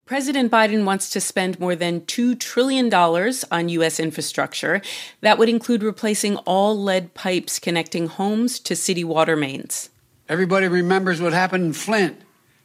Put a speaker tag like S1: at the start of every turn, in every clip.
S1: President Biden wants to spend more than $2 trillion on U.S. infrastructure. That would include replacing all lead pipes connecting homes to city water mains.
S2: Everybody remembers what happened in Flint.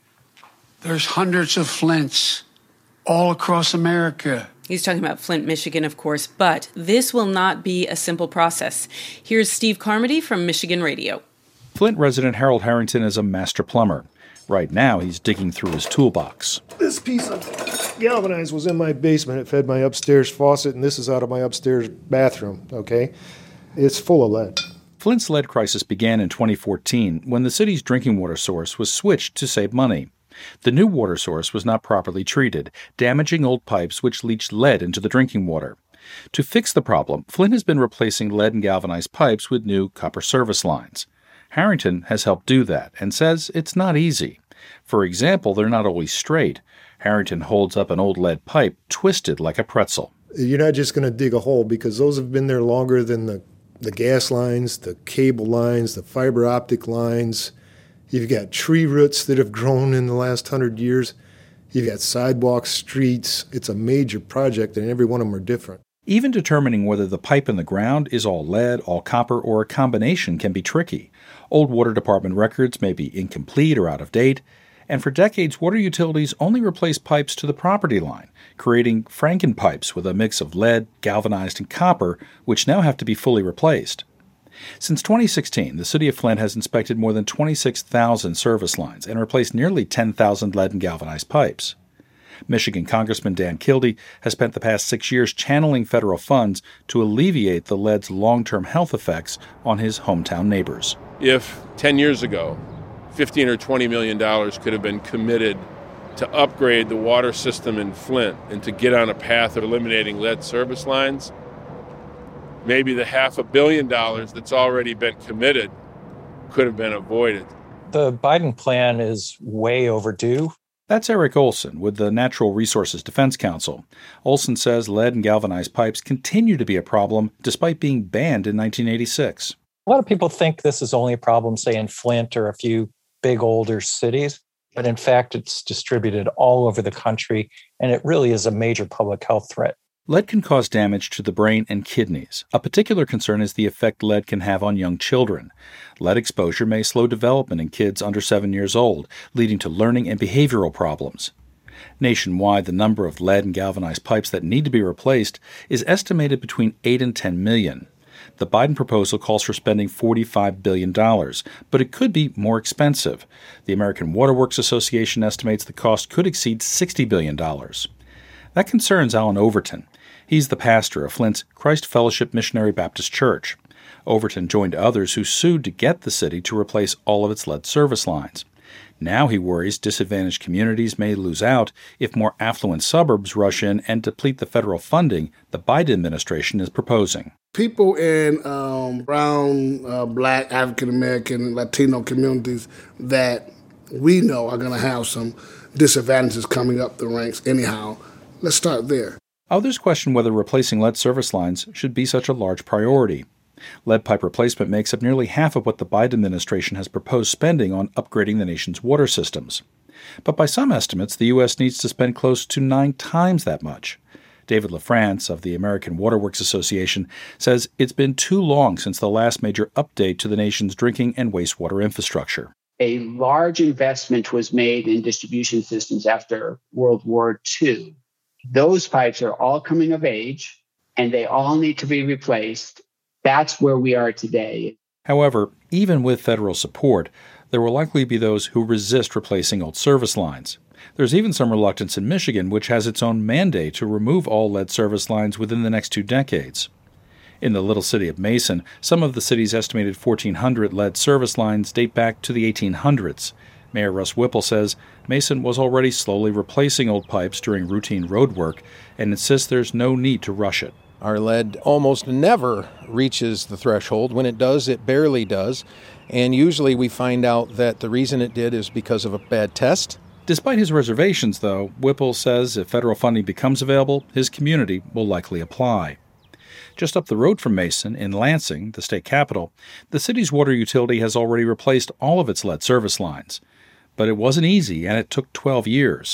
S2: There's hundreds of Flints all across America.
S1: He's talking about Flint, Michigan, of course, but this will not be a simple process. Here's Steve Carmody from Michigan Radio.
S3: Flint resident Harold Harrington is a master plumber. Right now, he's digging through his toolbox.
S4: This piece of galvanized was in my basement. It fed my upstairs faucet, and this is out of my upstairs bathroom, okay? It's full of lead.
S3: Flint's lead crisis began in 2014 when the city's drinking water source was switched to save money. The new water source was not properly treated, damaging old pipes which leached lead into the drinking water. To fix the problem, Flint has been replacing lead and galvanized pipes with new copper service lines. Harrington has helped do that and says it's not easy. For example, they're not always straight. Harrington holds up an old lead pipe twisted like a pretzel.
S4: You're not just going to dig a hole because those have been there longer than the gas lines, the cable lines, the fiber optic lines. You've got tree roots that have grown in the last 100 years. You've got sidewalks, streets. It's a major project, and every one of them are different.
S3: Even determining whether the pipe in the ground is all lead, all copper, or a combination can be tricky. Old water department records may be incomplete or out of date, and for decades, water utilities only replaced pipes to the property line, creating Franken-pipes with a mix of lead, galvanized, and copper, which now have to be fully replaced. Since 2016, the city of Flint has inspected more than 26,000 service lines and replaced nearly 10,000 lead and galvanized pipes. Michigan Congressman Dan Kildee has spent the past 6 years channeling federal funds to alleviate the lead's long-term health effects on his hometown neighbors.
S5: If 10 years ago, $15 or $20 million could have been committed to upgrade the water system in Flint and to get on a path of eliminating lead service lines, maybe the $500 million that's already been committed could have been avoided.
S6: The Biden plan is way overdue.
S3: That's Eric Olson with the Natural Resources Defense Council. Olson says lead and galvanized pipes continue to be a problem despite being banned in 1986.
S6: A lot of people think this is only a problem, say, in Flint or a few big older cities, but in fact, it's distributed all over the country, and it really is a major public health threat.
S3: Lead can cause damage to the brain and kidneys. A particular concern is the effect lead can have on young children. Lead exposure may slow development in kids under 7 years old, leading to learning and behavioral problems. Nationwide, the number of lead and galvanized pipes that need to be replaced is estimated between 8 and 10 million. The Biden proposal calls for spending $45 billion, but it could be more expensive. The American Water Works Association estimates the cost could exceed $60 billion. That concerns Alan Overton. He's the pastor of Flint's Christ Fellowship Missionary Baptist Church. Overton joined others who sued to get the city to replace all of its lead service lines. Now he worries disadvantaged communities may lose out if more affluent suburbs rush in and deplete the federal funding the Biden administration is proposing.
S7: People in brown, black, African-American, Latino communities that we know are going to have some disadvantages coming up the ranks anyhow. Let's start there.
S3: Others question whether replacing lead service lines should be such a large priority. Lead pipe replacement makes up nearly half of what the Biden administration has proposed spending on upgrading the nation's water systems. But by some estimates, the U.S. needs to spend close to 9 times that much. David LaFrance of the American Water Works Association says it's been too long since the last major update to the nation's drinking and wastewater infrastructure.
S8: A large investment was made in distribution systems after World War II. Those pipes are all coming of age, and they all need to be replaced. That's where we are today.
S3: However, even with federal support, there will likely be those who resist replacing old service lines. There's even some reluctance in Michigan, which has its own mandate to remove all lead service lines within the next 2 decades. In the little city of Mason, some of the city's estimated 1,400 lead service lines date back to the 1800s. Mayor Russ Whipple says Mason was already slowly replacing old pipes during routine road work and insists there's no need to rush it.
S9: Our lead almost never reaches the threshold. When it does, it barely does. And usually we find out that the reason it did is because of a bad test.
S3: Despite his reservations, though, Whipple says if federal funding becomes available, his community will likely apply. Just up the road from Mason, in Lansing, the state capital, the city's water utility has already replaced all of its lead service lines. But it wasn't easy, and it took 12 years.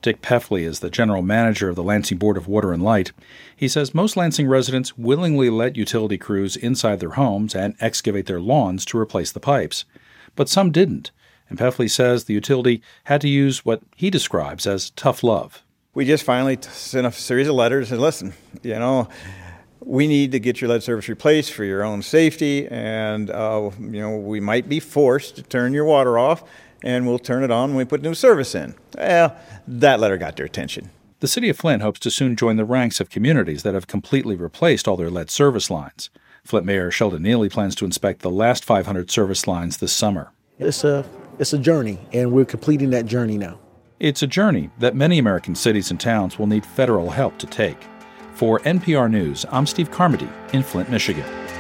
S3: Dick Peffley is the general manager of the Lansing Board of Water and Light. He says most Lansing residents willingly let utility crews inside their homes and excavate their lawns to replace the pipes. But some didn't, and Peffley says the utility had to use what he describes as tough love.
S10: We just finally sent a series of letters and listen, we need to get your lead service replaced for your own safety, and, we might be forced to turn your water off, and we'll turn it on when we put new service in. Well, that letter got their attention.
S3: The city of Flint hopes to soon join the ranks of communities that have completely replaced all their lead service lines. Flint Mayor Sheldon Neely plans to inspect the last 500 service lines this summer.
S11: It's a journey, and we're completing that journey now.
S3: It's a journey that many American cities and towns will need federal help to take. For NPR News, I'm Steve Carmody in Flint, Michigan.